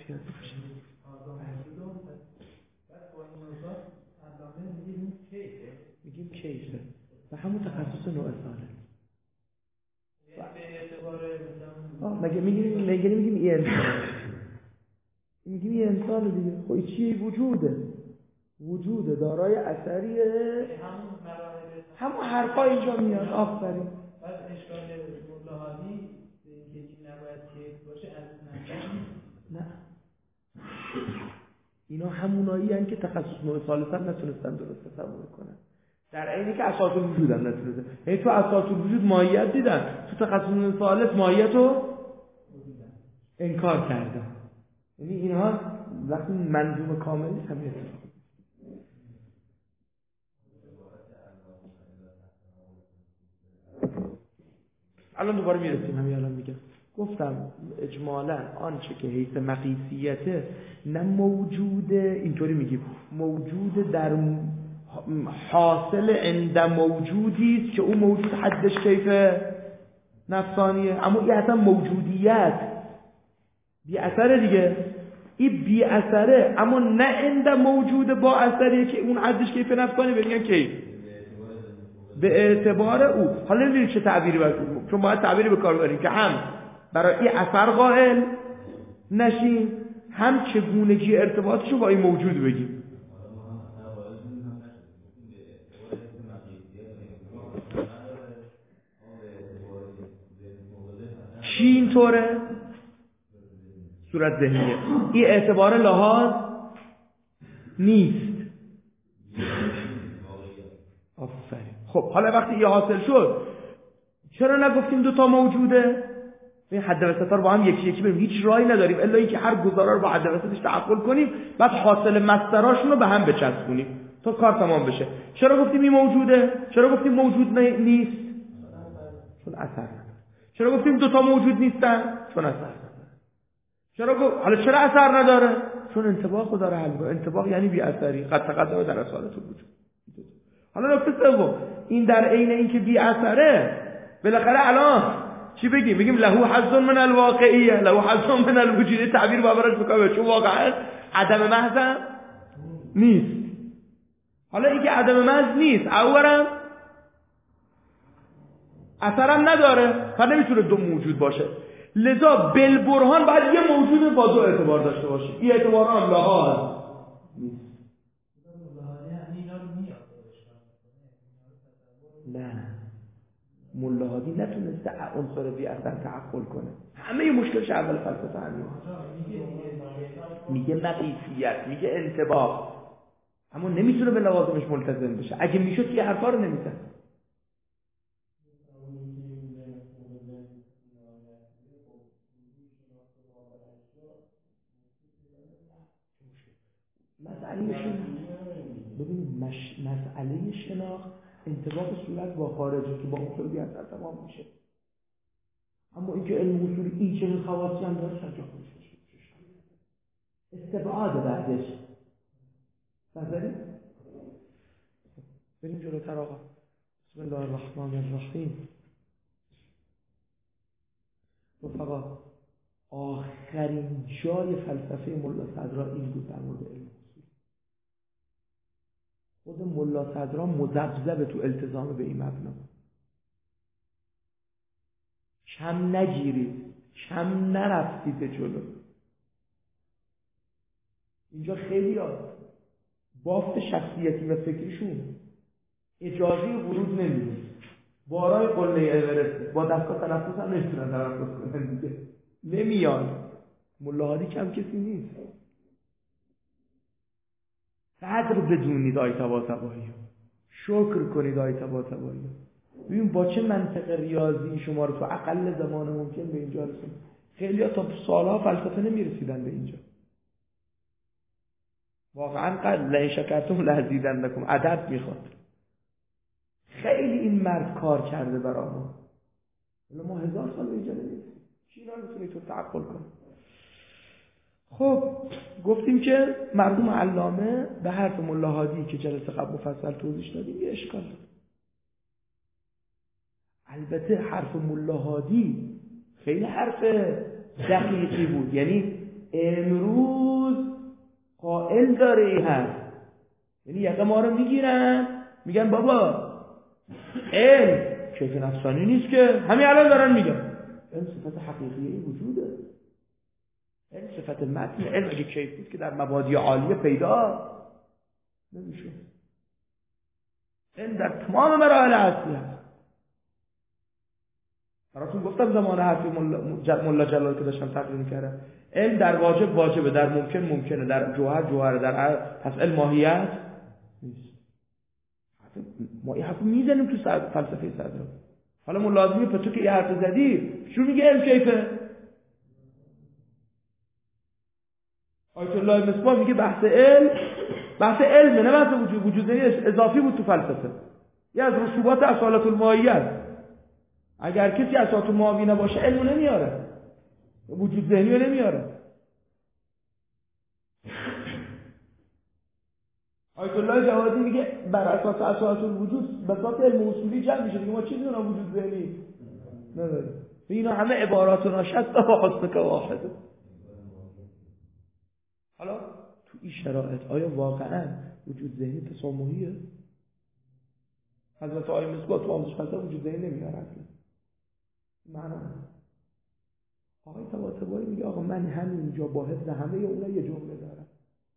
احتیاطی باشه. میگیم کیسه و همون تخصص نوع ساله. مگه میگیم این انسان، میگیم این انسان دیگه. خب چیه؟ وجوده دارای اثریه، همون حرفا اینجا میاد. آفرین. بعد اشکال ملاحظی اینکه چی نباید کیف باشه از نه، اینا همونایی هستن که تخصص نوع ثالثا نتونستن درست تصور کنن، در عینی که اساس الوجود هم نتونستن. یعنی تو اساس الوجود ماهیت دیدن، تو تخصص نوع ثالث ماهیت رو انکار کردن. یعنی اینها وقتی منظوم کامل نیست همین اتفاق. الان دوباره میرسیم، همین الان میگم. گفتم اجمالا آنچه که حیث مقیسیته نه موجوده، اینطوری میگیم موجود در حاصل عند موجودی است که اون موجود حدش کیف نفسانیه، اما این اصلا موجودیت بی اثره دیگه. این بی اثره اما نه عند موجود با اثریه که اون حدش کیف نفسانی بگن کیف به اعتبار او. حالا نمیدونید چه تعبیری باید، چون باید تعبیری به کار بریم که هم برای این اثر قائل نشیم، هم چگونگی ارتباطش رو با این موجود بگیم. چی اینطوره؟ صورت ذهنیه. این اعتبار لحاظ نیست. آفرین. خب حالا وقتی یه حاصل شد، چرا نگفتیم دوتا موجوده؟ این حد وسطا رو با هم یکی بریم، هیچ راهی نداریم الا اینکه هر گزاره رو با حد وسطش تعقل کنیم، بعد حاصل مصدراشون رو به هم بچسبونیم تا کار تمام بشه. چرا گفتیم این موجوده؟ چرا گفتیم موجود نیست؟ چون اثر نداره. چرا گفتیم دوتا موجود نیستن؟ چون اثر نداره. حالا چرا اثر نداره؟ چون انطباق رو داره حل می‌کنه. انطباق یعنی بی اثری، قد تقدم در اصالت الوجود. حالا نکته سوم، این در عین اینکه بی اثره، بالاخره الان چی بگیم له حظ من الواقعیه، له حظ من الوجود. تعبیر بابرش بکنه چون واقعا عدم محض نیست. حالا اینکه عدم محض نیست، اولا اثرم نداره، پس نمیتونه دو موجود باشه. لذا بالبرهان باید یه موجود با دو اعتبار داشته باشه. این اعتبار هم لحاظ نیست. نه، ملاحظی نتونسته عنصر بی اثر تعقل کنه. همه مشکلش اول فلسفه همین میگه مقیسیت، میگه انطباق، اما نمیتونه به لوازمش ملتزم بشه. اگه میشد که حرفا رو نمیزد. مسئله شناخت انطباق صورت با خارجی که با اصول بی اثر تمام میشه. اما اینکه علم اصول این چنین خواصی هم داره شجاع خودش استبعاد بعدش. بریم جلوتر آقا. بسم الله الرحمن الرحیم. رفقا آخرین جای فلسفه ملا صدرا این بود در مورد علم. خود ملا صدرا مذبذب تو التزام به این مبنا. کم نگیرید، کم نرفتید جلو. اینجا خیلی بافت شخصیتی و فکریشون اجازه ورود نمیده. بارای قله اورست با دستگاه تنفس هم نمیتونن تنفس کنن دیگه، نمیان. ملاحظی کم کسی نیست. قدر بدونید آیه طباطبایی، شکر کنید آیه طباطبایی. ببین با چه منطق ریاضی شما رو تو اقل زمان ممکن به اینجا رسون. خیلی‌ها تا سالها فلسفه نمیرسیدن به اینجا. واقعا قد لئن شکرتم لازیدنکم عدد میخواد. خیلی این مرد کار کرده برای ما. ما 1000 سال به اینجا نمیرسیم. چی را میتونی تو تعقل کنی؟ خب گفتیم که مرحوم علامه به حرف ملا هادی که جلسه قبل مفصل توضیح دادیم یه اشکال داره. البته حرف ملا هادی خیلی حرف دقیقی بود، یعنی امروز قائل داره این هست، یعنی یقه ما رو میگیرن میگن بابا علم کیف نفسانی نیست که، همین الان دارن میگن علم صفت حقیقی وجوده، علم صفت متن، علم اگه کیف بود که در مبادی عالیه پیدا نمیشه، علم در تمام مراحل هستی هست. براتون گفتم زمان حرفی ملا جلال که داشتم تقریر میکردم، علم در واجب واجبه، در ممکن ممکنه، در جوهر جوهره، در پس علم ماهیت نیست. ما این حرف میزنیم تو فلسفه صدر. حالا ما لازمه تو که یه حرف زدی شو میگه علم کیفه؟ آیت الله مصباح میگه بحث علم نه بحث وجود اضافی بود تو فلسفه، یه از رسوبات اصالت الماهیت. اگر کسی اصالت الماهی نباشه علمو نمیاره، وجود ذهنی رو نمیاره. آیت الله جوادی میگه بر اساس اصالت الوجود بساط علم اصولی جمع میشه، دیگه ما چیزی اونم وجود ذهنی نداریم. اینا همه عباراتنا شد حسن که واحده. حالا تو این شرایط آیا واقعا وجود ذهنی تسامحیه؟ حضرت آقای مصباح تو آموزش فلسفه وجود ذهنی نمیاره اصلا. معنا آقای طباطبایی میگه آقا من همینجا با حفظ همه اونا یه جمله دارم،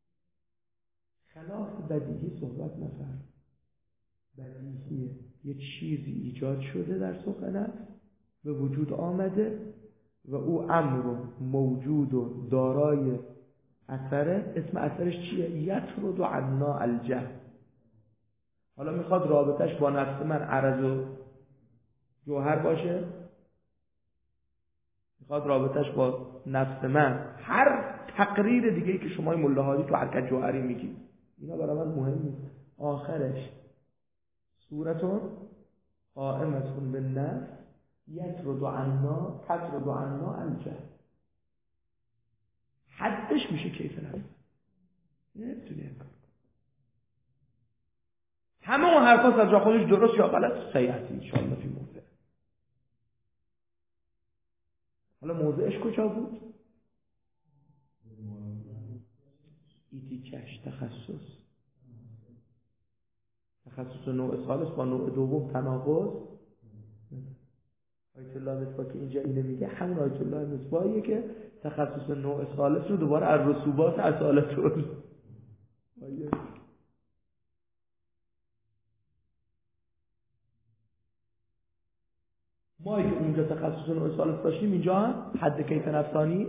خلاف بدیهی صحبت نفر. بدیهیه یه چیزی ایجاد شده در سخنت به وجود آمده و او امر موجود و دارای اثره. اسم اثرش چیه؟ یطرد عنا الجهل. حالا میخواد رابطش با نفس من عرض و جوهر باشه، میخواد رابطش با نفس من هر تقریر دیگه‌ای که شما ملاحظی تو حرکت جوهری میگید، اینا برای من مهم نیست. آخرش صورتون قائمتون به نفس یطرد عنا الجهل. حدش میشه کیف نفس. نمیتونی این کار کنی. همه اون حرفاست از جا خودش درست یا غلط سیحتی انشاءالله فی موضع. حالا موضعش کجا بود؟ ایتیکش تخصص نوع ثالث با نوع دوم تناقض. آیت الله مصباح که اینجا اینه میگه همون آیت الله مصباحیه که تخصص نوع ثالث رو دوباره از رسوبات اصالت رو ما که اونجا تخصص نوع ثالث داشتیم اینجا هم حد کیف نفسانی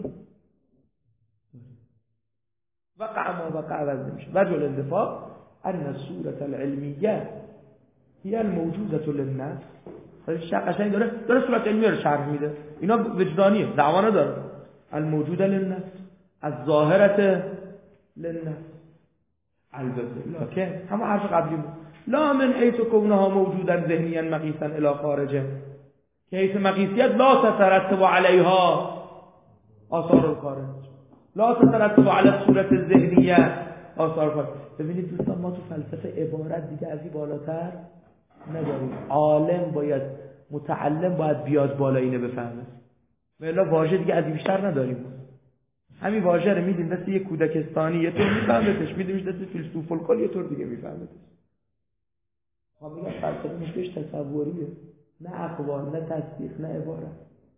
وقع ما وقع عوض نمیشه. وجه الاندفاع ان الصورة العلمیه هی الموجودة للنفس. قشنگ داره صورت علمی رو شرح میده. اینا وجدانیه، دعوا نداره. الموجوده للنفس الظاهرة للنفس. البته لکن همه حرف قبلی بود لا من حیث کونها موجودا ذهنیا مقیسا الی خارجه، که حیث مقیسیت لا تترتب علیها آثار الخارج، لا تترتب علی الصورة الذهنیه آثار الخارج. ببینید دوستان ما تو فلسفه عبارت دیگه از این بالاتر نداریم. عالم باید متعلم باید بیاد بالا اینه بفهمه، ولی واژه دیگه از این بیشتر نداریم. همین واژه رو میدیم دست یک کودکستانی یه طور میفهمتش، میدیمش دست فیلسوف الکل یه طور دیگه میفهمتش. ما میگم فلسفه مشکلش تصوریه، نه اقوال، نه تصدیق، نه عبارت.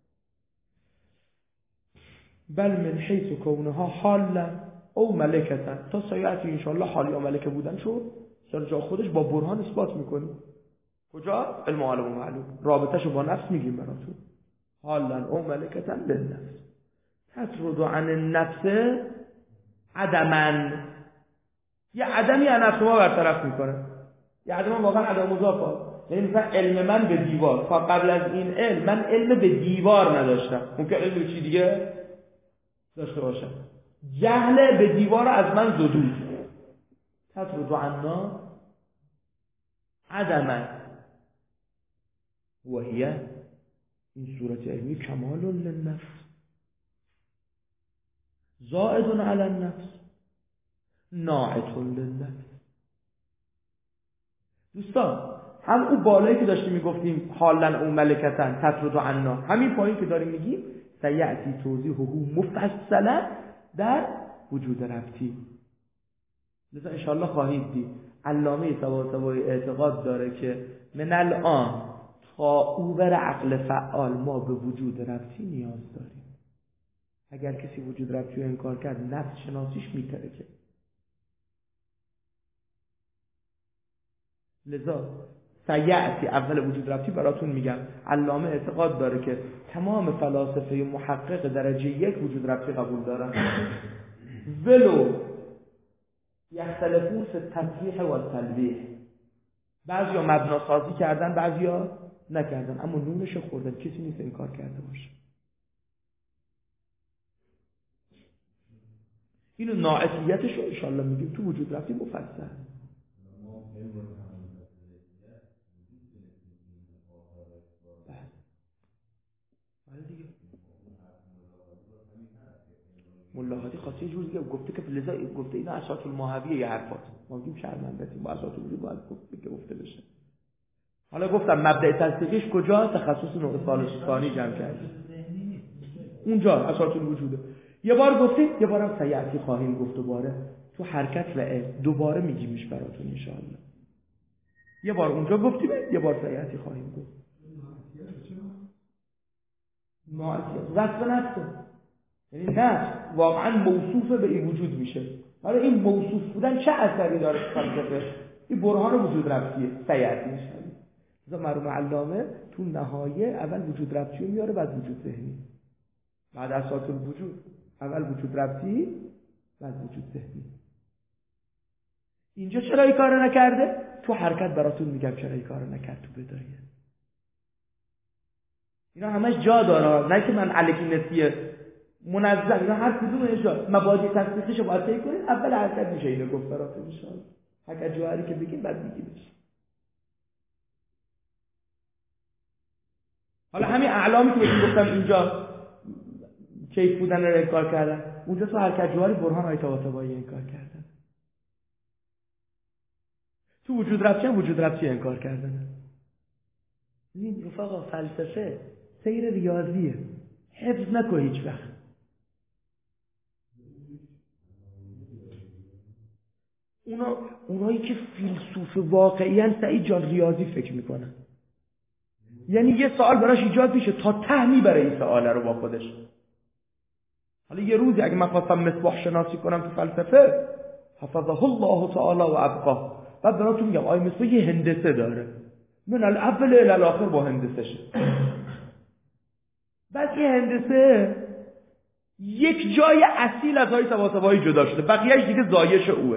بل من حیث کونها حالا او ملکتا تا سایعتی انشاءالله حال یا ملکه بودن شد سر جا خودش با برهان اثبات میکنیم. کجا؟ علم عالم و معلوم. رابطهشو با نفس میگیم براتون. حالا او ملکتا للنفس تطرد عن النفس عدما. یه عدمی از نفس ما برطرف میکنه. یه عدم واقعا عدم مضافه. یعنی مثلا علم من به دیوار، تا قبل از این علم من علم به دیوار نداشتم، ممکن علم به چی دیگه داشته باشم. جهل به دیوار از من زدود. تطرد عنا عدما و هی این صورت علمی کمال للنفس زائد علی النفس ناعت للنفس. دوستان هم اون بالایی که داشتیم میگفتیم حالا اون ملکتن تطرد عنا، همین پایین که داریم میگیم سیعتی توضیحه مفصلا در وجود ربطی. لذا انشاءالله خواهید دید علامه طباطبایی اعتقاد داره که من الان تا اوبر عقل فعال ما به وجود ربطی نیاز داریم. اگر کسی وجود ربطی رو انکار کرد نفس شناسیش میترکه. لذا سیعتی اول وجود ربطی براتون میگم علامه اعتقاد داره که تمام فلاسفه محقق درجه 1 وجود ربطی قبول دارن ولو یختلفون فی التصریح و التلویح. بعضیا مبنا سازی کردن بعضیا نکردن اما نونش خوردن، کسی نیست انکار کرده باشه. اینو ناعتیتش رو انشاءالله میگیم تو وجود ربطی مفصل. ملاحاتی خاصی جور دیگه گفته که لذا گفته اینا اساس الماهویه یه حرفات ما میگیم شرمنده‌ایم با اساس وجود باید گفته بشه. حالا گفتم مبدأ تصدیقش کجا؟ تخصص نوع ثالث ثانی جمع کردیم اونجا اساس الوجوده. یه بار گفتیم یه بارم سیعتی خواهیم گفت دوباره تو حرکت و دوباره میگیمش براتون ان شاء الله. یه بار اونجا گفتیم یه بار سیعتی خواهیم گفت. ناعتیت وصف نفسه، یعنی نفس واقعا موصوف به این وجود میشه. حالا این موصوف بودن چه اثری داره تو فلسفه؟ این برهان وجود ربطیه سیعتی میشه. مثلا مرحوم علامه تو نهایه اول وجود ربطی رو میاره بعد وجود ذهنی، بعد اساس الوجود، اول وجود ربطی بعد وجود ذهنی. اینجا چرا این کارو نکرده؟ تو حرکت براتون میگم چرا این کارو نکرد تو بدایه. اینا همش جا داره، نه که من الکی نسیه منظم، اینا هر کدوم جا مبادی تصدیقش رو باید طی کنید. اول حرکت میشه اینو گفت براتون میشه. حرکت جوهری که بگیم بعد میگیمش. حالا همین اعلامی که بهتون گفتم اینجا کیف بودن رو انکار کردن، اونجا تو حرکت جوهری برهان آیه طباطبایی انکار کردن. تو وجود ربطی انکار کردن. این رفقا فلسفه سیر ریاضیه، حفظ نکن هیچ وقت. اونایی که فیلسوف واقعیان سعید جان ریاضی فکر میکنن، یعنی یه سوال براش ایجاد میشه تا ته میبره این سوال رو با خودش. حالا یه روزی اگه من خواستم مصباح شناسی کنم تو فلسفه حفظه الله تعالی و ابقاه، بعد براتون میگم آیه مصباح یه هندسه داره من الاول الی الاخر با هندسه‌شه. بعد یه هندسه یک جای اصیل از آیه طباطبایی جدا شده، بقیه‌اش دیگه زایش اوه.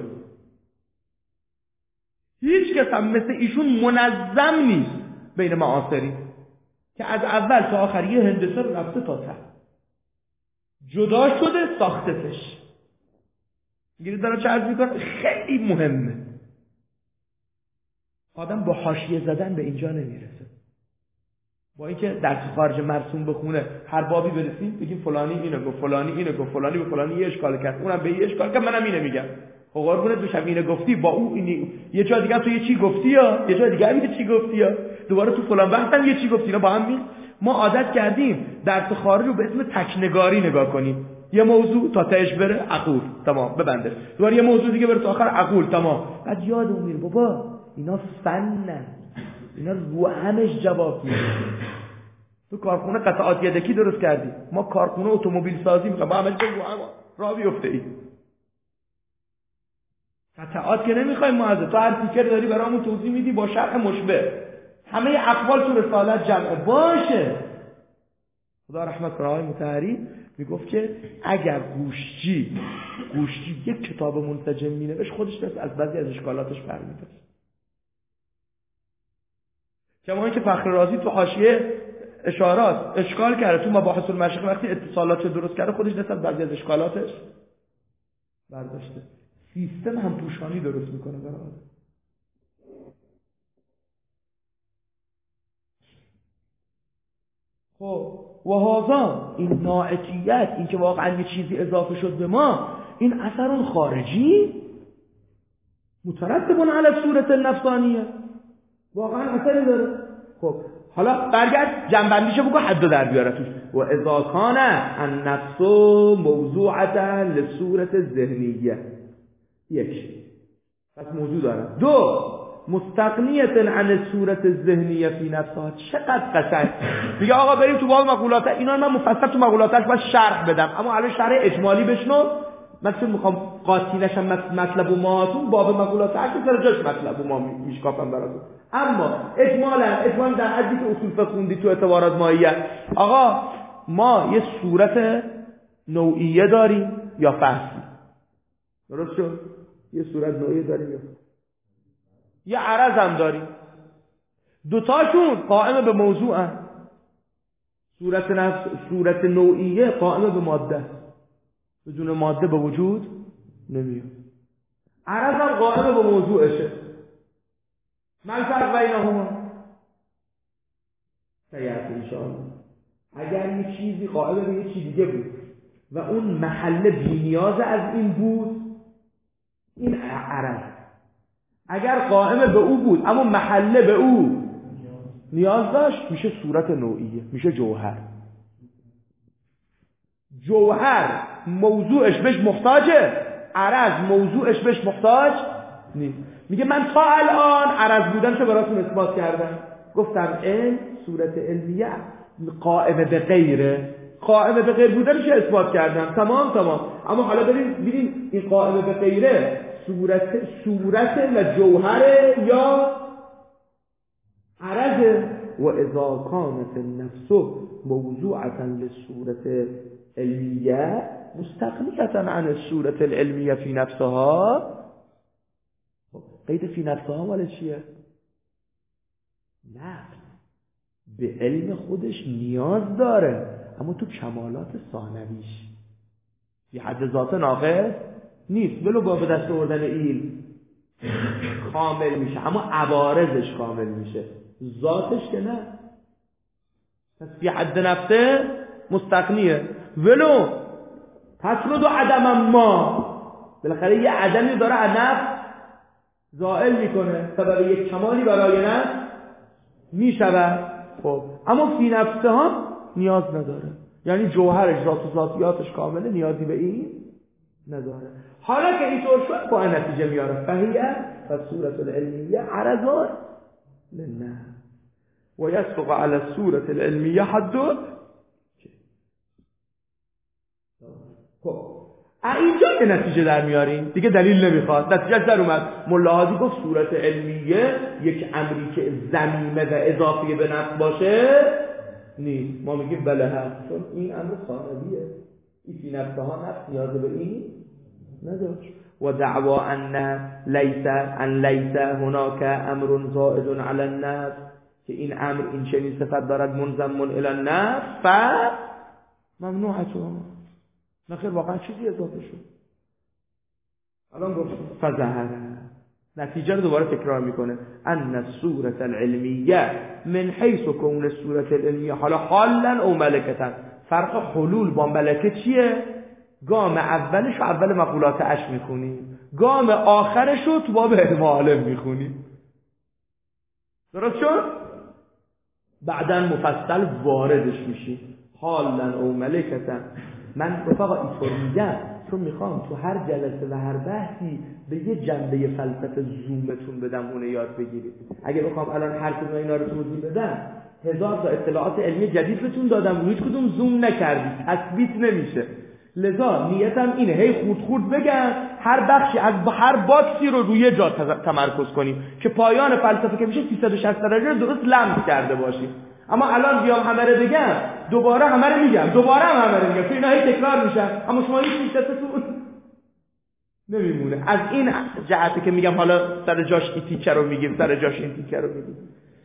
هیچ کس هم مثل ایشون منظم نیست بین معاصرین که از اول تا آخر یه هندسه رو رفته تا ته جدا شده ساختتش. میگیرید دارم چه عرض میکنم؟ خیلی مهمه. آدم با حاشیه زدن به اینجا نمیرسه. با اینکه در خارج مرسوم بخونه هر بابی برسیم بگیم فلانی اینو گفت، فلانی اینو گفت، فلانی به فلانی یه اشکال کرد، اونم به یه اشکال کرد، منم اینو میگم. خب قربونت بشم اینو گفتی با اون اینی یه جا دیگه تو یه چی گفتی یا یه جا دیگه همین چی گفتی یا دوباره تو فلان بحثم یه چی گفتی. اینا با هم ما عادت کردیم درس خارج رو به اسم تکنگاری نگاه کنیم. یه موضوع تا تهش بره عقول تمام ببنده، دوباره یه موضوع دیگه بره تا آخر عقول تمام. بعد یادمون میره بابا اینا فنن، اینا رو همش جواب میده. تو کارخونه قطعات یدکی درست کردی، ما کارخونه اتومبیل سازی میخوایم با همش رو هم راه بیفته. ای قطعات که نمیخوایم ما ازت، تو هر تیکر داری برامون توضیح میدی با شرح مشبه، همه اقوال تو رسالت جمعه باشه. خدا رحمت کنه آقای مطهری میگفت که اگر گوشچی یک کتاب منسجم مینوشت خودش از بعضی از اشکالاتش برمی‌داشت. کما اینکه فخر رازی تو حاشیه اشارات اشکال کرده، تو مباحث المشایخ وقتی اتصالات درست کرده خودش نسبت بعضی از اشکالاتش برداشته. سیستم هم پوشانی درست میکنه برای آدم. خب و هذا این ناعتیت، این که واقعا یه چیزی اضافه شد به ما، این اثر خارجی مترتب علی صورت النفسانیه، واقعا اثری داره. خب حالا برگرد جنبندیشو بگو حد در بیاره توش. و اذا کان النفس موضوعة لصورت ذهنیه. یک، پس موضوع داره. دو، مستغنیت عن الصورت الذهنیه فی نفسها. چقدر قشنگ میگه آقا بریم تو باب مقولات. اینا من مفصل تو مقولاتش باید شرح بدم، اما الان شرح اجمالی بشنو. من چون میخوام قاطی نشم مطلب و ماهاتون، باب مقولات هر سر جاش مطلب و ما میشکافم براتون. اما اجمالا در حدی که اصول فقه خوندی تو اعتبارات ماهیت، آقا ما یه صورت نوعیه داریم یا فصلی؟ درست شد؟ یه صورت نوعیه داریم یا یه عرض هم داریم. دوتاشون قائم به موضوع هست. صورت نوعیه قائم به ماده، بدون ماده به وجود نمیاد. عرض هم قائم به موضوعشه. من فرق بینهما سیعت انشاءالله. اگر یه چیزی قائم به یه چیز دیگه بود و اون محل بی‌نیاز از این بود، این عرض. اگر قائم به او بود اما محله به او نیاز داشت، میشه صورت نوعیه، میشه جوهر. جوهر موضوعش بهش محتاجه، عرض موضوعش بهش محتاج نیست. میگه من تا الان عرض بودنشو براتون اثبات کردم، گفتم علم صورت علمیه قائم به غیره، قائم به غیر بودنشو اثبات کردم، تمام. اما حالا ببین این قائم به غیره صورت و جوهر یا عرض. و اذا کانت النفس موضوعة للصورة علمیه مستغنیة عن الصورة العلمیه فی نفسها. قید فی نفسها مال چیه؟ نفس به علم خودش نیاز داره، اما تو کمالات ثانویش فی حد ذات ناقص نیست. ولو با به دست آوردن علم کامل میشه، اما عوارضش کامل میشه، ذاتش که نه. پس فی حد نفسه مستغنیه. ولو تطرد و عدم ما، بالاخره یه عدمی داره از نفس زائل میکنه، سبب یک کمالی برای نفس میشود. خب اما فی نفسه ها نیاز نداره، یعنی جوهرش ذات و ذاتیاتش کامله، نیازی به این نداره. حالا که اینطور شد با نتیجه میاره فهیه و صورت العلمیه عرضان لله و یسبق علی الصورت العلمیه حد. خب اینجا که نتیجه در میاریم دیگه، دلیل نمیخواد، نتیجه در اومد. ملاحظی گفت صورت علمیه یک امری که ضمیمه و اضافی به نفس باشه نیست. ما میگیم بله هست، چون این امر ثانویه، این فی نفسها نفس نیاز به این نداشت. و دعوا ان لیس هناک امر زائد علی النفس، که این امر این چنین صفت دارد منضم الی النفس ممنوعتون. نخیر واقعا چیزی اضافه شد. الان گفت فظهر، نتیجه رو دوباره تکرار میکنه. ان الصورت العلمیه من حیث کون الصورت العلمیه حالا او ملکتن. فرق حلول با ملکه چیه؟ گام اولش رو اول مقولات اش میخونیم، گام آخرش رو تو باب علم عالم میخونیم. درست شد؟ بعدن مفصل واردش میشیم. حالا او ملکتن. من رفاقا اینطور میگم چون میخوام تو هر جلسه و هر بحثی به یه جنبه فلسفه زومتون بدم، اونه یاد بگیرید. اگه بخوام الان هر کدوم اینا رو توضیح بدم، 1000 تا اطلاعات علمی جدید بهتون دادم، روی هیچ کدوم زوم نکردید، تثبیت نمیشه. لذا نیتم اینه هی خورد بگم، هر بخشی از هر باکسی رو روی جا تمرکز کنیم که پایان فلسفه که میشه 360 درجه درست لمس کرده باشیم. اما الان بیام همه رو بگم، دوباره همه رو میگم، دوباره همه رو میگم، چون اینا هی تکرار میشن، اما شما هیچ چیزتون نمیمونه. از این جهتی که میگم حالا سر جاش این تیکه رو میگیم، سر جاش این تیکه رو میگیم.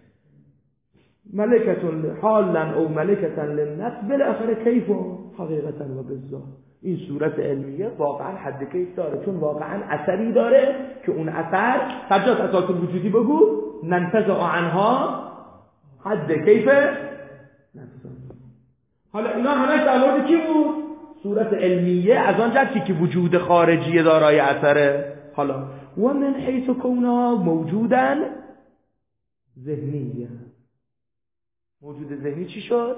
ملکتون حالا او ملکتن للنفس بالاخره کیف و حقیقتا و بالذات. این صورت علمیه واقعا حد کیف داره، چون واقعا اثری داره که اون اثر سجاد اساس وجودی بگو ننتزع عنها حد کیف نفس. حالا اینا همه در مورد کی بود؟ صورت علمیه، از آن جهتی که وجود خارجی دارای اثره. حالا و من حیث کونها موجودن ذهنیه، موجود ذهنی چی شد؟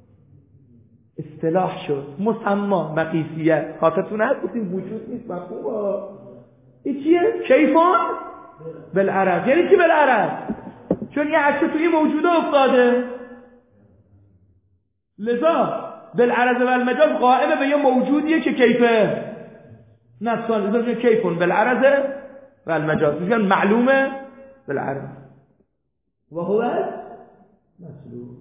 اصطلاح شد، مسما، مقیسیت. خاطرتون هست گفتیم وجود نیست مفهوم. این چیه؟ کیفان بالعرض. یعنی چی بالعرض؟ چون یه عکس توی موجوده افتاده، لذا بالعرض و المجاز قائمه به یه موجودیه که کیفه نفسان. لذا میگن کیفون بالعرض و المجاز، میگن معلومه بالعرض و هو مطلوب.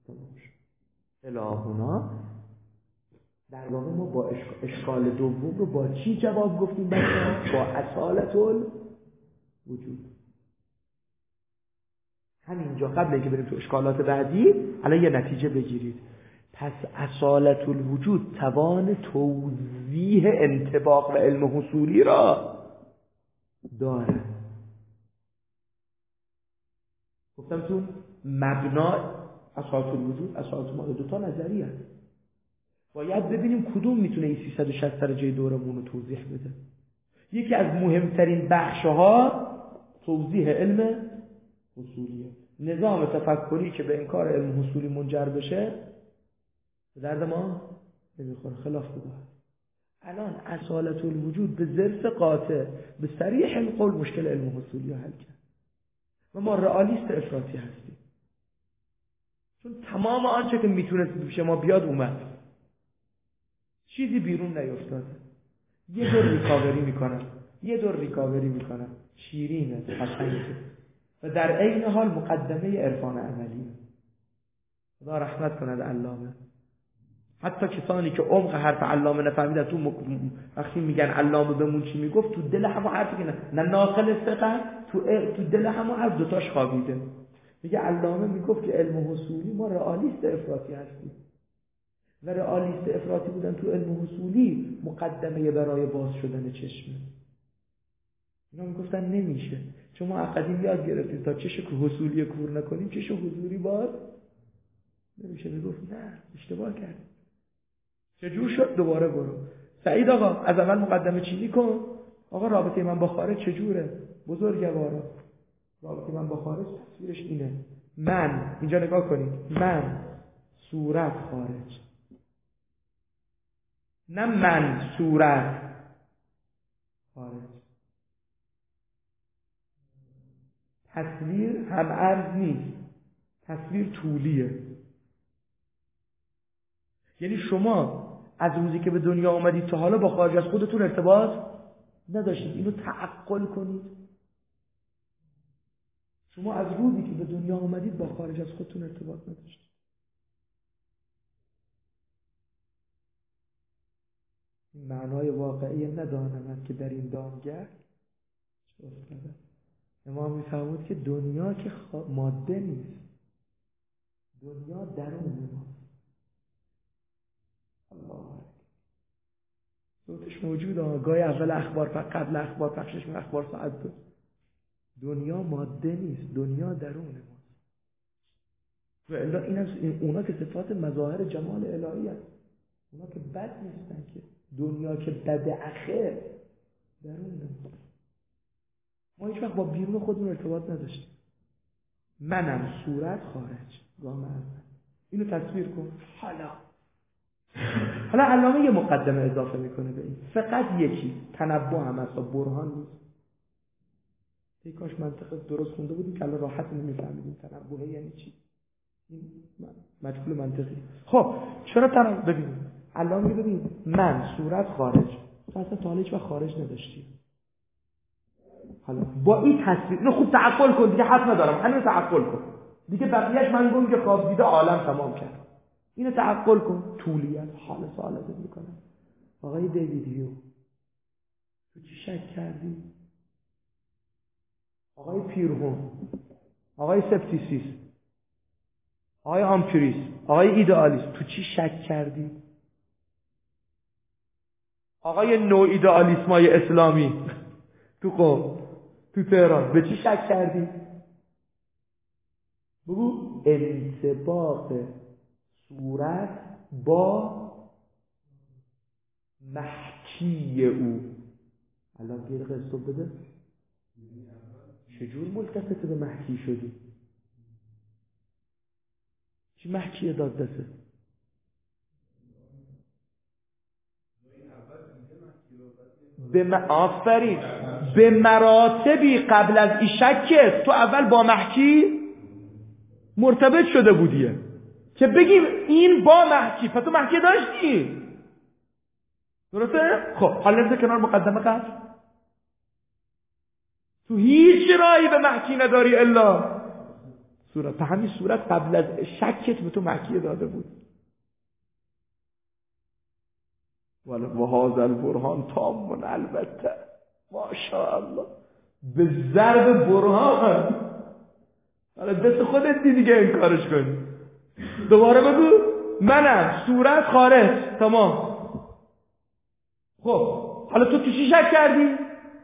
الهونا در واقع ما با اشکال دوم رو با چی جواب گفتیم بچه‌ها؟ با اصالت الوجود. همینجا قبل اینکه بریم تو اشکالات بعدی الان یه نتیجه بگیرید. پس اصالت الوجود توان توضیح انطباق و علم حصولی را داره. گفتم تو مبنا اصالت الوجود، اصالت ما دو تا نظریه هست. باید ببینیم کدوم میتونه این 360 درجه دورمون رو توضیح بده. یکی از مهمترین بخش‌ها توضیح علم حصولیه. نظام تفکری که به انکار علم حصولی منجر بشه به درد ما نمیخوره، خلاف بوده. الان اصالت الوجود به ظرف قاطع به صریح القول مشکل علم حصولی رو حل کرد و ما رئالیست افراطی هستیم، چون تمام آنچه که میتونست پیش ما بیاد اومد، چیزی بیرون نیفتاده. یه دور ریکاوری میکنن شیرینه، قشنگه و در عین حال مقدمه عرفان عملیه. خدا رحمت کند علامه. حتی کسانی که عمق حرف علامه نفهمیدن تو وقتی میگن علامه بمون چی میگفت، تو دل همون حرفی که نه ناقل فقه، تو دل همون حرف دوتاش خوابیده. میگه علامه میگفت که علم حصولی ما رئالیست افراطی هستیم و رئالیست افراطی بودن تو علم حصولی مقدمه برای باز شدن چشمه. اینا میگفتن نمیشه، چون ما قدیم یاد گرفتیم تا چش حصولی کور نکنیم چش حضوری باز نمیشه. میگفت نه اشتباه کردیم. چجور شد؟ دوباره برو سعید آقا از اول مقدمه چینی کن. آقا رابطه من با خارج چجوره؟ بزرگوارا رابطه من با خارج تصویرش اینه. من اینجا نگاه کنید، من صورت خارج، نه من صورت خارج. تصویر هم عرض نیست، تصویر طولیه. یعنی شما از روزی که به دنیا آمدید تا حالا با خارج از خودتون ارتباط نداشتید. اینو تعقل کنید. شما از روزی که به دنیا آمدید با خارج از خودتون ارتباط نداشتید. این معنای واقعی ندانم که در این دامگه چه افتاده. امام میفرمود که دنیا که ماده نیست، دنیا درون ماست. الله صوتش موجوده. گاهی اول اخبار قبل اخبار پخشش می اخبار ساعت بود. دنیا ماده نیست، دنیا درون ماست. و الا این اونا که صفات مظاهر جمال الهی هست، اونا که بد نیستن که. دنیا که بد اخر درون ماست. ما هیچ وقت با بیرون خودمون ارتباط نداشتیم. منم صورت خارج. گام اول اینو تصویر کن. حالا علامه یه مقدمه اضافه میکنه به این. فقط یکی تنبؤ هم اصلا برهان نیست. ای کاش منطق درست خونده بودیم که الان راحت نمیفهمیدیم تنبؤ یعنی چی. این مجهول منطقی. خب چرا تنبؤ؟ ببینیم علامه ببین من صورت خارج. اصلا تا حالا هیچ وقت خارج نداشتیم. حالا با این تصویر اینو خوب تعقل کن دیگه، حرف ندارم، همین تعقل کن دیگه. بقیه‌اش من گفتم که خواب دیده عالم تمام کرد. اینو تعقل کن. طولیت حال سوالات میکنم. آقای دیوید هیو تو چی شک کردی؟ آقای پیرهون، آقای سپتیسیس، آقای آمپریس، آقای ایدئالیست، تو چی شک کردی؟ آقای نو ایدئالیسمای اسلامی تو قم، تو تهران، به چی شک کردی؟ بگو. انطباق صورت با محکی او. الان یه دقیقه استوب بده. چجور ملتفت به محکی شدی؟ چی مکیه داد دسته؟ آفرین، به مراتبی قبل از این شکه تو اول با محکی مرتبط شده بودیه که بگیم این با محکی، پس تو محکی داشتی، درسته؟ خب حالا بذار کنار مقدمه قبل، تو هیچ راهی به محکی نداری الا صورت. به همین صورت قبل از شکت به تو محکی داده بود. و هذا البرهان تام، البته ماشاءالله به ضرب برهان. حالا دست خودت دیگه انکارش کنی. دوباره بگو منم صورت خارج، تمام. خب حالا تو چی شک کردی؟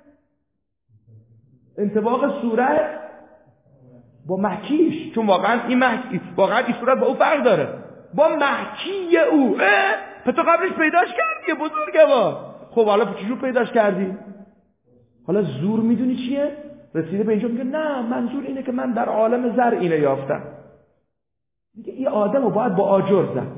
انطباق صورت با محکیش، چون واقعا این محکی، واقعا این صورت با او فرق داره، با محکی او. پس تو قبلش پیداش کردی بزرگوار. خب حالا چجور پیداش کردی؟ حالا زور میدونی چیه؟ رسیده به اینجا میگه نه منظور اینه که من در عالم زر اینه یافتم. دیگه این آدم رو باید با آجر زد.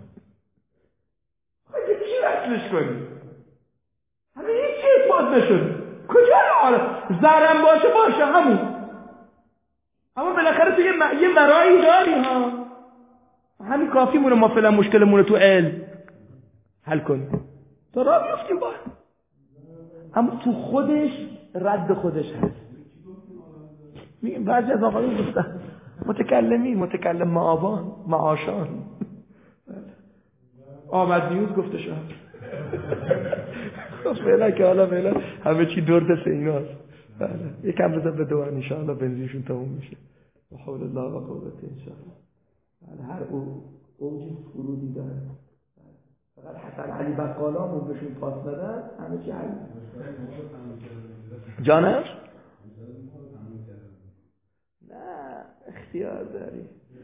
خیلی چی وصلش کنی؟ همین هیچ چی اثبات نشد. کجا عالم زرم باشه همون. اما بالاخره تو یه مرایی داری ها. همین کافی مونه ما فعلا مشکلمونه تو علم حل کنیم تا راه بیفتیم با. اما تو خودش رد خودش هست. میگم بعضی از آقایون گفتن متکلم معاشان آمد نیوز گفته شد. خب فعلا که حالا همه چی دور دست ایناست. بله یکم بذار به دوان انشاءالله بنزینشون تموم میشه. و حول الله و قوته انشاءالله. بله هر اوجی فرودی داره. فقط حسن علی بقالامون بهشون پاس بدن همه چی حل. جانم؟ نه اختیار داری.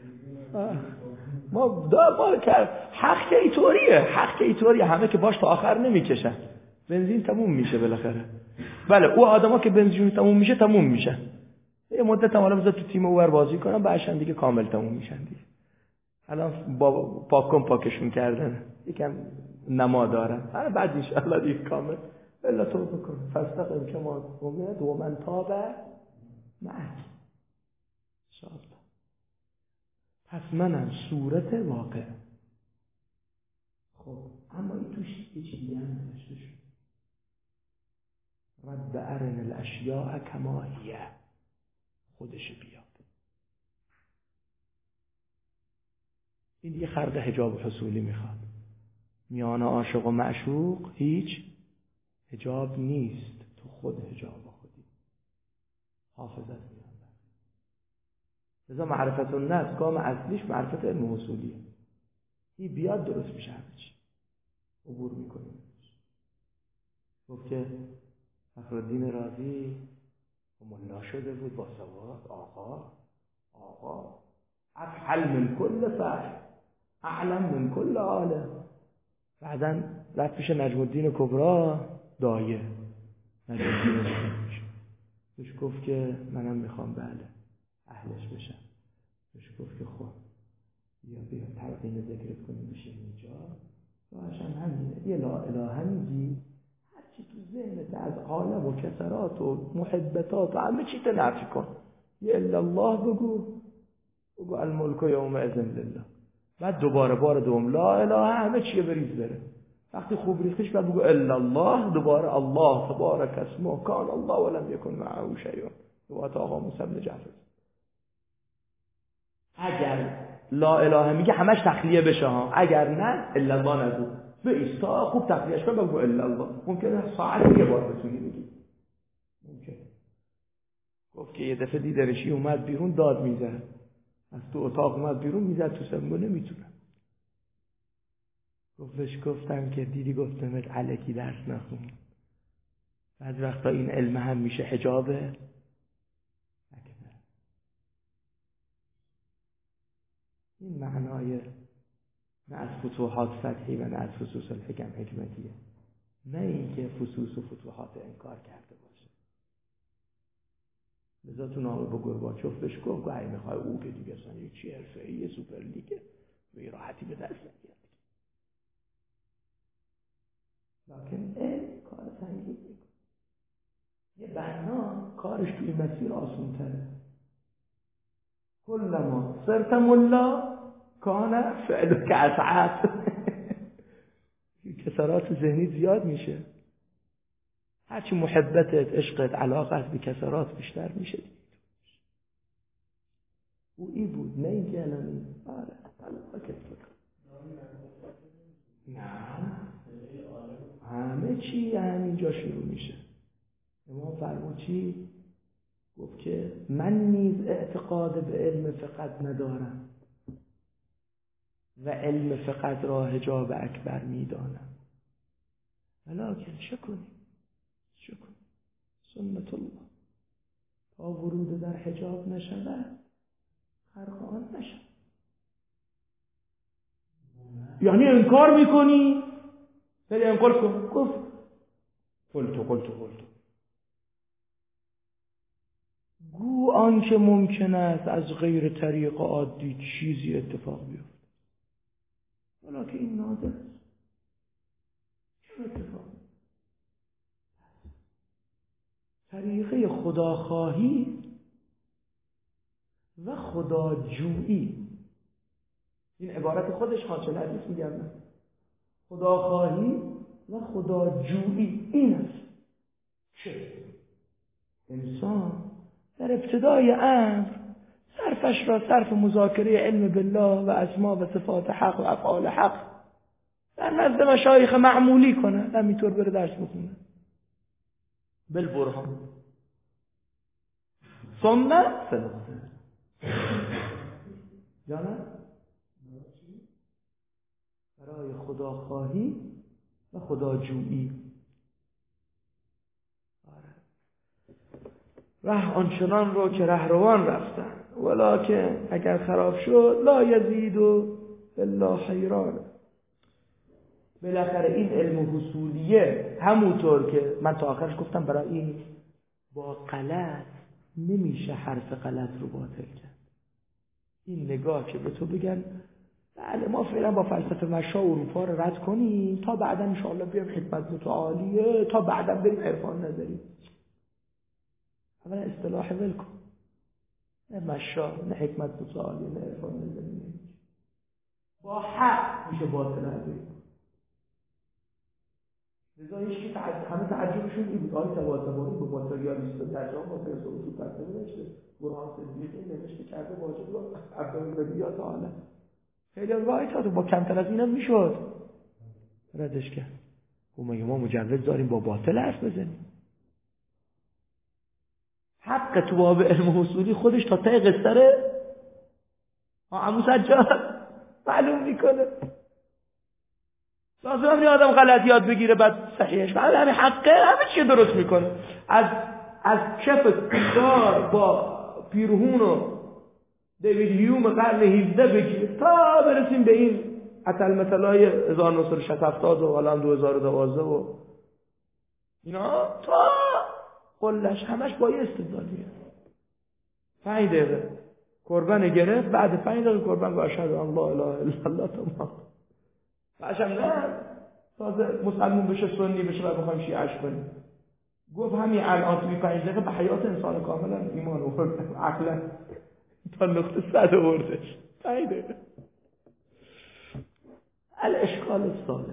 ما حق که ایطوریه همه که باش تا آخر نمیکشن. بنزین تموم میشه بالاخره. بله او آدما که بنزین تموم میشه یه مدت هم حالا بذار تو تیم اوور بازی کنن بعدشن دیگه کامل تموم میشن دیگه. الان با پاکشون کردن یکم نما دارن. حالا بعد ان شاء الله دیگه کامل الا تو بکن. فاستقم کما امرت و من تاب معك ان شاء الله. پس منم صورت واقع. خب اما این توش یه چیزی هم نوشته شد. رب ارن الاشیاء کما هی، خودش بیاد. این دیگه خرق حجاب حصولی میخواد. میان عاشق و معشوق هیچ حجاب نیست، تو خود حجاب خودی. حافظت میان لذا معرفت النفس گام اصلیش معرفت علم حصولیه. این بیاد درست میشه همه چی. عبور میکنیم. گفت که فخرالدین رازی ملا شده بود با سواد. آقا افحل من کل فحل، اعلم من کل عالم. بعدن رفت پیش نجم الدین کبرا دایه. نجم الدین بهش گفت که منم میخوام بله اهلش بشم. بهش گفت که خب بیا تلقین ذکرت کنیم بشه اینجا. راهش هم همینه. یه لا اله میگی، هرچی تو ذهنت از عالم و کسرات و محبتات و همه چی تنفی کن. یه الا الله بگو الملک یومئذ لله. بعد دوباره بار دوم لا اله، همه چیه بریز بره. وقتی خوب ریختش بعد بگو الا الله، دوباره الله تبارک اسمه کان الله ولم یکن معه شیء. دوباره تا آقا موسی بن جعفر. اگر لا اله میگه همش تخلیه بشه ها، اگر نه الا الله نگو. به ایستا خوب تخلیهش کن بگو الا الله. ممکنه ساعت یه بار بتونی بگی. ممکن. گفت که یه دفعه دیدرشی اومد بیرون داد میزد. از تو اتاق اومد بیرون میزد تو سنگو نمیتونم. گفتم که دیدی گفتم الکی درس نخون. بعد وقتا این علم هم میشه حجابه. این معنای نه از فتوحات فتحی و نه از فصوص الحکم حکمتیه. نه اینکه فصوص و فتوحات انکار کرده باشه. لذا تو نامه به گورباچوف بهش گفت اگه میخوای او که دیگه اصلا یه چی حرفه‌ای سوپر لیگه به راحتی به دست نمیاد. لکن کار سنگین میکنه. یه بنا کارش توی مسیر آسون تره. کلما صرت ملا کانه فعلو که اسعد. کسرات ذهنی زیاد میشه. هرچی محبتت، عشقت، علاقت به کسرات بیشتر میشه. او ای بود، نه این که الانی. آره نه همه چی همینجا شروع میشه. امام فرمود چی؟ گفت که من نیز اعتقاد به علم فقط ندارم و علم فقط را حجاب اکبر میدانم، ولکن چه کنیم؟ سنت الله تا ورود در حجاب نشود خرق آن نشد. یعنی انکار میکنی؟ بری انکار کن. گفت قلتو گو آنکه ممکن است از غیر طریق عادی چیزی اتفاق بیفته، ولکن این نادر است. چه اتفاق؟ طریقه خداخواهی و خداجویی. این عبارت خودش خاطر حدیث میگم. خداخواهی و خداجویی این است که انسان در ابتدای امر صرفش را صرف مذاکره علم بالله و اسما و صفات حق و افعال حق در نزد مشایخ معمولی کنه، همینطور بره درس بخونه بالبرهان ثم فلسفه. یا نه؟ برای خداخواهی و خداجویی. ره آنچنان رو که رهروان رفتن، ولکن اگر خراب شد لا یزید الا حیران. بالاخره این علم حصولیه همونطور که من تا آخرش گفتم برای این با غلط نمیشه حرف غلط رو باطل کرد. این نگاه که به تو بگن بله ما فعلا با فلسفه مشا اروپا رو رد کنیم تا بعدا ان شاء الله بیام خدمت متعالیه، تا بعدا بریم عرفان نظری. اولا اصطلاح ول کن. نه مشا، نه حکمت متعالیه، نه عرفان نظری نمیشه. با حق میشه باطل نظری. لذا هیچ که همه تعجبشون این بود آقای طباطبایی با ماتریالیست درجام با فیلسوف تو پس نمیشه. برهان صدیقی نوشته کرده واجب رو عبدالبدیات عالم. خیلی وای تا با کمتر از اینم میشد ردش کرد. ما مجوز داریم با باطل حرف بزنیم. حق تو باب علم حصولی خودش تا ته قصره عمو سجاد معلوم میکنه. لازم همین آدم غلط یاد بگیره بعد صحیحش بعد همین حقه همه چی درست میکنه. از کف کار با پیرهون و دیوید هیوم قرن 17 بگیره تا برسیم به این اتلمتلای 1970 و حالا هم 2012 و اینا تا قلش همش با یه استدلال میاد. 5 دقیقه قربان گرفت، بعد 5 دقیقه قربان گفت اشهد ان لا اله الا الله تمام. بعدم نه تازه مسلمون بشه سنی بشه و بخوایم شیعه‌اش کنیم. گفت همین الان توی 5 دقیقه به حیات انسان کاملا ایمان آورد، عقلا تا نقطه 100 آوردش. 5 دقیقه. الاشکال الثالث،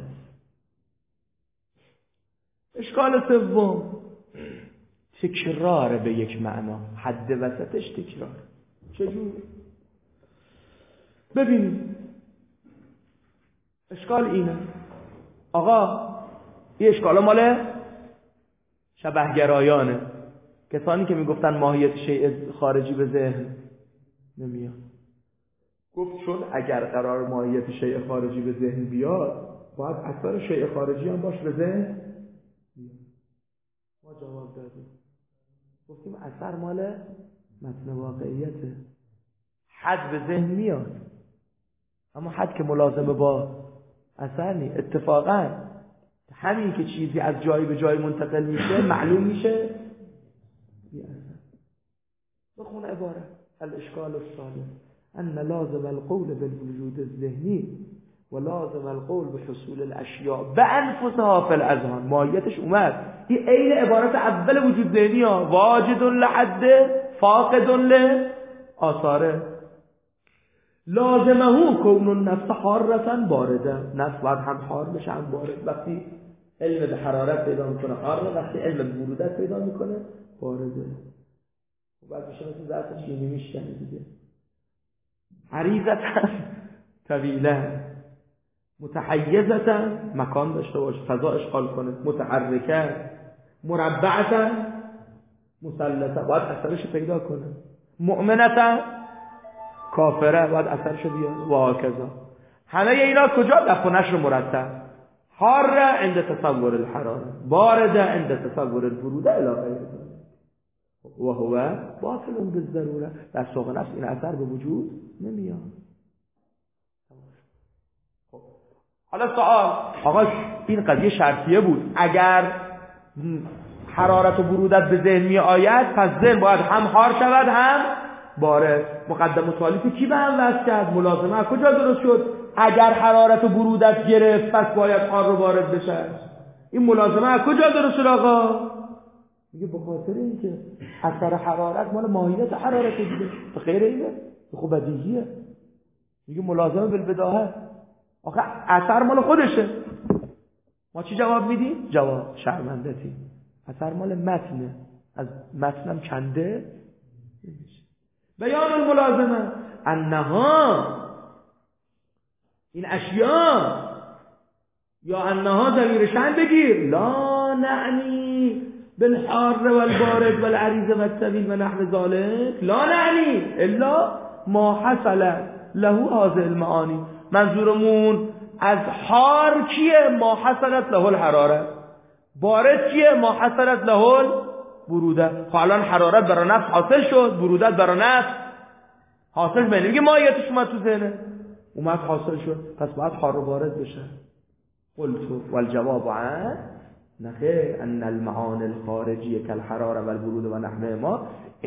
اشکال سوم تکرار به یک معنا، حد وسطش تکرار. چجور؟ ببینید اشکال اینه آقا، این اشکالا مال شبهگرایانه، کسانی که میگفتن ماهیت شیء خارجی به ذهن نمیاد. گفت چون اگر قرار ماهیت شیء خارجی به ذهن بیاد باید اثر شیء خارجی هم باش به ذهن بیاد. ما جواب دادیم گفتیم اثر مال متن واقعیته. حد به ذهن میاد اما حد که ملازمه با اثر نیست. اتفاقا همین که چیزی از جایی به جای منتقل میشه معلوم میشه بی اثر. بخون عبارت الاشکال الثالث ان لازم القول بالوجود الذهنی و لازم القول بحصول الاشیاء بانفسها فی الاذهان. ماهیتش اومد این عین عبارت اول وجود ذهنی ها، واجد لحد فاقد لآثاره. لازمه کون النفس حارة بارده، نفس باید هم حار بشه هم بارد. وقتی علم به حرارت پیدا میکنه حاره، وقتی علم به برودت پیدا میکنه بارده. و بعد میشه مثل ذات شیمی میشکنه دیگه. عریضتا طویله، متحیزتا مکان داشته باشه فضا اشغال کنه، متحرکه مربعتا مثلثه باید اثرش پیدا کنه، مؤمنتا کافره باید اثرش بیاره و هکذا. همه اینا کجا؟ دفع و نشر مرتب. حاره عند تصور الحراره، بارده عند تصور البروده الی غیر ذلک و هو باطل بالضروره. در سوق نفس این اثر به وجود نمیاد. حالا سوال، آقا این قضیه شرطیه بود، اگر حرارت و برودت به ذهن می آید پس ذهن باید هم حار شود هم بارد. مقدم و تالیف کی به هم وصل کرد؟ ملازمه از کجا درست شد؟ اگر حرارت و برودت گرفت پس باید حار و بارد بشه. این ملازمه از کجا درست شد آقا؟ میگه به خاطر اینکه اثر حرارت مال ماهیت حرارت دیگه، به غیر اینه خوب بدیهیه. میگه ملازمه بالبداهه، آخه اثر مال خودشه. ما چی جواب میدیم؟ جواب شرمندتی، اثر مال متنه، از متنم کنده نمیشه. بیان الملازمه انها، این اشیاء یا انها ضمیر شأن بگیر، لا نعنی بالحار والبارد والعریض والطویل و نحو ذلك، لا نعنی الا ما حصل له هذه المعانی. منظورمون از حار کیه؟ ما حصلت له الحراره. بارد کیه؟ ما حصلت له البروده. خب الان حرارت برای نفس حاصل شد، برودت برای نفس حاصل بینه. میگه ماهیتش اومد تو ذهنه، اومد حاصل شد، پس باید حار و بارد بشه. قلتو والجواب عن نخیر ان المعانی الخارجیه کالحراره والبرود و نحوه ما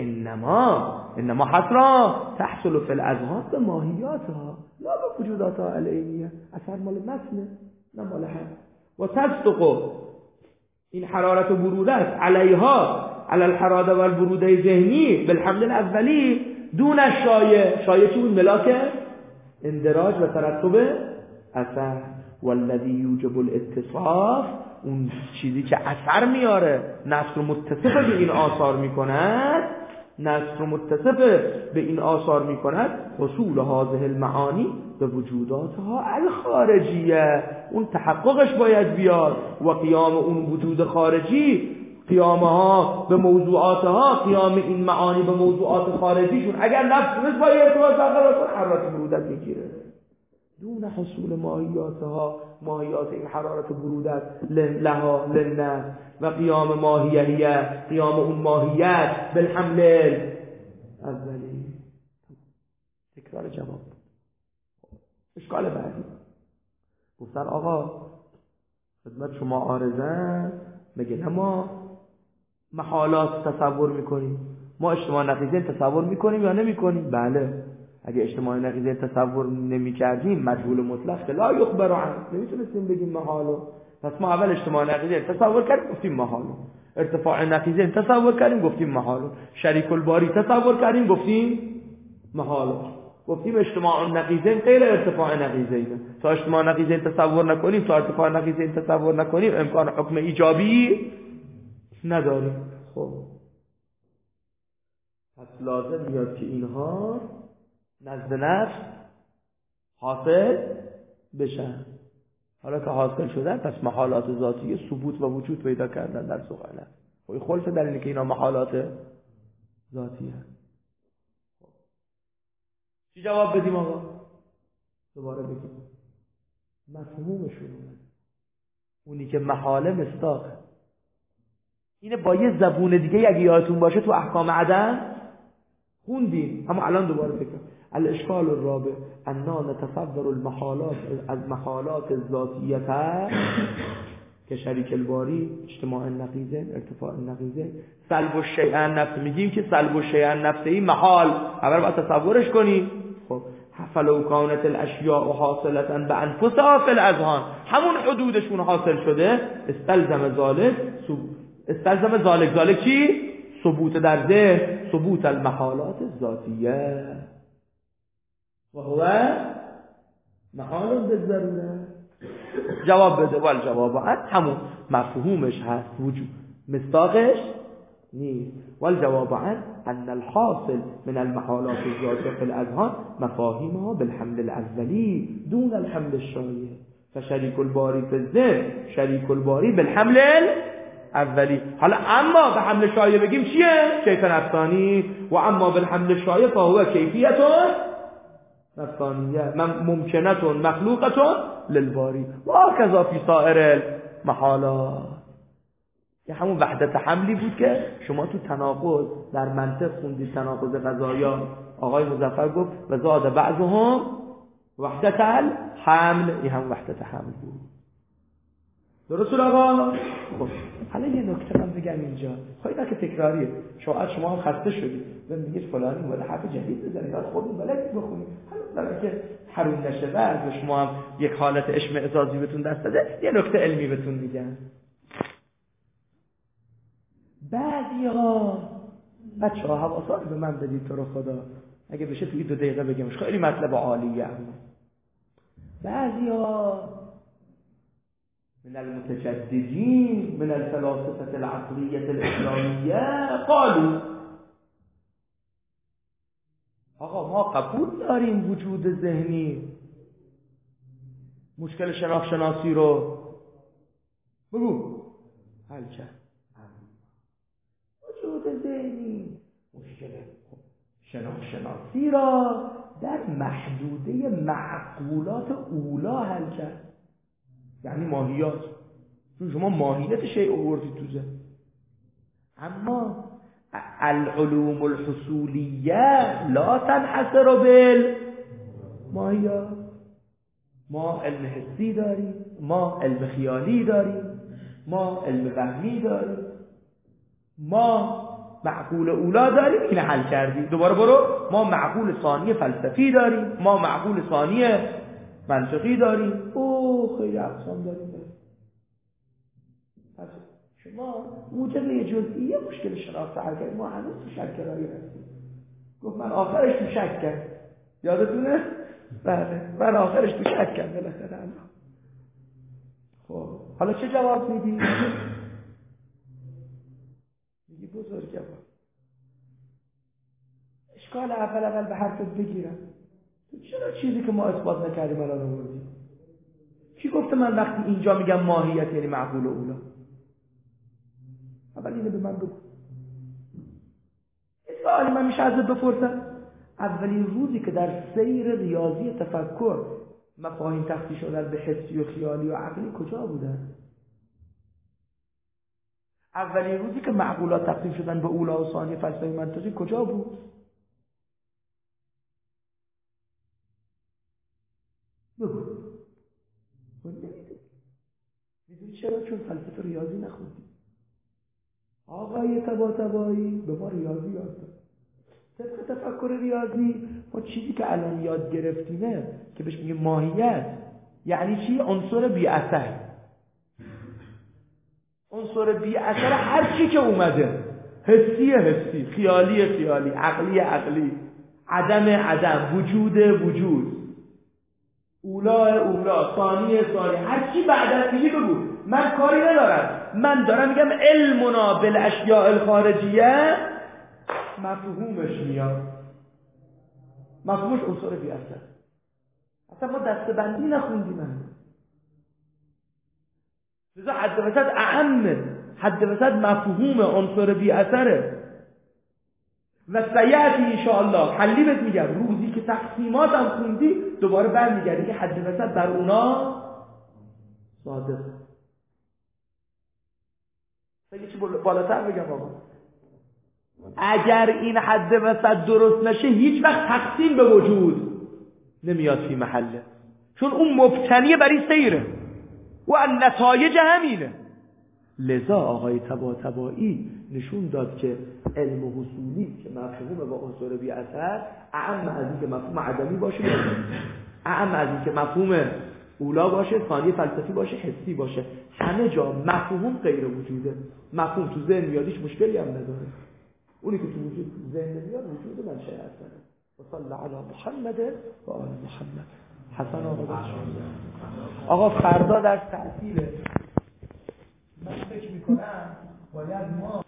انما حصرا تحصل فی الاذهان به ماهیاتها لا به وجوداتها العینیه. اثر مال متنه نه مال حق. و تصدق این حرارت و برودت علیها علی الحراره والبروده ذهنی بالحمل الاولی دون شایع چی بود؟ ملاک اندراج و ترتب اثر. والذی یوجب الاتصاف، اون چیزی که اثر میاره، نفس رو متصف به این آثار میکند، نفس رو متصف به این آثار میکند، حصول هذه المعانی به وجوداتها الخارجیه، اون تحققش باید بیاد. و قیام اون وجود خارجی، قیامها به موضوعاتها، قیام این معانی به موضوعات خارجیشون اگر نفسش با ارتباط برقرار کنه حرارت برودت میگیره. دون حصول ماهیاتها، ماهیات این حرارت برودت لها للنفس و قیام ماهیه، قیام اون ماهیت بالحمل اولی. تکرار جواب. اشکال بعدی گفتن آقا خدمت شما عارضه، میگه نه ما محالات تصور میکنیم، ما اجتماع نقیضین تصور میکنیم یا نمیکنیم؟ بله. اگه اجتماع نقیضین تصور نمیکردیم مجهول مطلق لا یخبر عنه، نمیتونستیم بگیم محالو. پس ما اول اجتماع نقیضین تصور کردیم گفتیم محالو، ارتفاع نقیضین تصور کردیم گفتیم محالو، شریک الباری تصور کردیم گفتیم محالو. گفتیم اجتماع نقیضین غیر ارتفاع نقیضین. تا اجتماع نقیضین تصور نکنیم، تا ارتفاع نقیضین تصور نکنیم، امکان حکم ایجابی نداریم. خب پس لازم میاد که اینها نزد نفس حاصل بشن. حالا که حاصل شدن پس محالات ذاتی ثبوت و وجود پیدا کردن در سخنه. خب خلاصه در اینه که اینا محالات ذاتی هست. چی جواب بدیم آقا؟ دوباره بگیم مفهومشون اونی که محاله مصداقه. اینه با یه زبون دیگه اگه یادتون باشه تو احکام عدم خوندیم، اما الان دوباره بگم. الاشکال الرابع اننا نتصور المحالات از محالات الذاتیه که شریک الباری اجتماع النقیضین، ارتفاع النقیضین. سلب الشیء عن نفسه، میگیم که سلب الشیء عن نفسه محال، اول باید تصورش کنی. خب فلو کانت الاشیاء حاصلة بانفسها فی الاذهان، همون حدودشون حاصل شده، استلزم ذالک چی؟ ثبوت در ذهن، ثبوت المحالات الذاتیه و هو محال بالضروره. جواب بده والجواب عن، همون مفهومش هست، وجود مصداقش نیست. والجواب عن ان الحاصل من المحالات الذاتیه في الاذهان مفاهیمها بالحمل الاولی دون الحمل الشایع، فشریک الباری فی الذهن شریک الباری بالحمل اولی. حالا اما به حمل شایع بگیم چیه؟ کیف نفسانی. و اما بالحمل شایع فهو کیفیت نفسانیه ممکنه مخلوقه للباری و کذا فی سایر المحالات. یه همون وحدت حملی بود که شما تو تناقض در منطق خوندید، تناقض قضایا. آقای مظفر گفت و زاد بعضهم وحدت الحمل، این هم وحدت حمل بود. درست آقا؟ خب حالا یه نکته من بگم اینجا، خواهی که تکراریه، شاید شما هم خسته شدید و میگید فلانی اومده حرف جدید بزنید، از خودتون بلد بخونید، حالا برای که حرون نشه و شما هم یک حالت اشمئزازی بهتون دست داده، یه نکته علمی بهتون میگم. بعضی‌ها بچه‌ها حواسات به من بدید تو رو خدا، اگه بشه توی 2 دقیقه بگمش، خیلی مطلب عالیه. بعضی‌ها من المتجددین من الفلاسفه العقلیه الاسلامیه قالوا آقا ما قبول داریم وجود ذهنی، مشکل شناخت-شناسی رو بگو حل کرد. وجود ذهنی مشکل شناخت-شناسی را در محدوده معقولات اولا حل کرد، یعنی ماهیات. چون شما ماهیت شیء آوردید تو ذهن، اما العلوم الحصولیه لا تنحصر بالماهیات. ما علم حسی داریم، ما علم خیالی داریم، ما علم وهمی داریم، ما معقول اولا داریم، این حل کردیم. دوباره برو، ما معقول ثانی فلسفی داریم، ما معقول ثانی منطقی داریم، خیلی اقسام داریم. پس شما موجب یه جزئیه مشکل شناخت حل کردیم، ما هنوز تو شک کرایی هستیم. گفت من آخرش تو شک کرد، یادتونه؟ بله من آخرش تو شک کرد بالاخره. خب حالا چه جواب میدی؟ میگی بزرگم اشکال اول به حرفت بگیرم، تو چرا چیزی که ما اثبات نکردیم الان آوردی؟ کی گفته من وقتی اینجا میگم ماهیت یعنی معقول اولا؟ اول اینو به من بگو. این سوالی من میشه ازت بپرسم، اولین روزی که در سیر ریاضی تفکر مفاهیم تخصیص شدن به حسی و خیالی و عقلی کجا بودن؟ اولین روزی که معقولات تقسیم شدن به اولا و ثانی فلسفه منطقی کجا بود؟ بگو. میدونی چرا؟ چون فلسفه ریاضی نخوندی. آقای طباطبایی به ما ریاضی یاد داد. طبق تفکر ریاضی ما چیزی که الان یاد گرفتیمه که بهش میگه ماهیت، یعنی چی؟ عنصر بی اثر. عنصر بی اثر هر چی که اومده، حسی حسی، خیالی خیالی، عقلی عقلی، عدم وجود، اولا، ثانی، هر چی بعد از دیگه بگو، من کاری ندارم. من دارم میگم علمنا بالاشیاء الخارجیه مفهومش میاد، مفهومش عنصر بی اثر. اصلا ما دستبندی نخوندیم. لذا حد وسط اهمه، حد وسط مفهوم عنصر بی اثره. و سیعتی انشاءالله حلی بهت میگم، روزی که تقسیمات هم خوندی دوباره برمیگردی که حد وسط بر اونا صادق. بگی چی بالاتر بگم آقا؟ اگر این حد وسط درست نشه هیچ وقت تقسیم به وجود نمیاد فی محله، چون اون مبتنی بر این سیره. و نتایج همینه. لذا آقای طباطبایی نشون داد که علم حصولی که مفهوم با عنصر بی اثر اعم از این که مفهوم عدمی باشه، اعم از این که مفهوم اولا باشه، ثانی فلسفی باشه، حسی باشه. همه جا مفهوم غیر وجوده. مفهوم تو ذهن میاد هیچ مشکلی هم نداره. اونی که تو وجود ذهن نمیاد وجود منشأ اثره. و صلی علی محمد و آل محمد. حسن آقا فردا در تعطیله. من فکر میکنم باید ما